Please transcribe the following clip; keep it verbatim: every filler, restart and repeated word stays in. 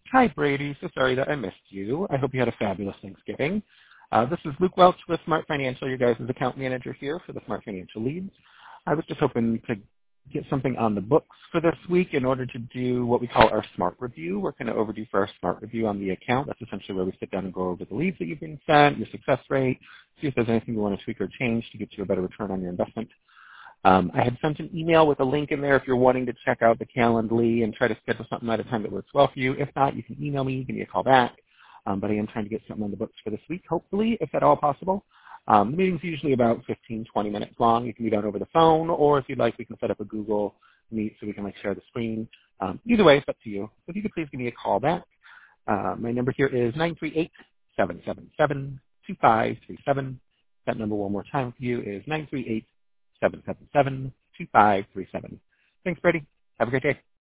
Hi, Brady. So sorry that I missed you. I hope you had a fabulous Thanksgiving. Uh, this is Luke Welch with Smart Financial, your guys' account manager here for the Smart Financial Leads. I was just hoping to get something on the books for this week in order to do what we call our Smart Review. We're kind of overdue for our Smart Review on the account. That's essentially where we sit down and go over the leads that you've been sent, your success rate, see if there's anything you want to tweak or change to get you a better return on your investment. Um, I had sent an email with a link in there if you're wanting to check out the Calendly and try to schedule something at a time that works well for you. If not, you can email me, give me a call back. Um, but I am trying to get something on the books for this week, hopefully, if at all possible. Um, the meeting's usually about fifteen, twenty minutes long. You can be done over the phone, or if you'd like, we can set up a Google Meet so we can like share the screen. Um, either way, it's up to you. So if you could please give me a call back. Uh, my number here is nine three eight, seven seven seven, two five three seven. That number one more time for you is nine three eight, seven seven seven, two five three seven. Thanks, Brady. Have a great day.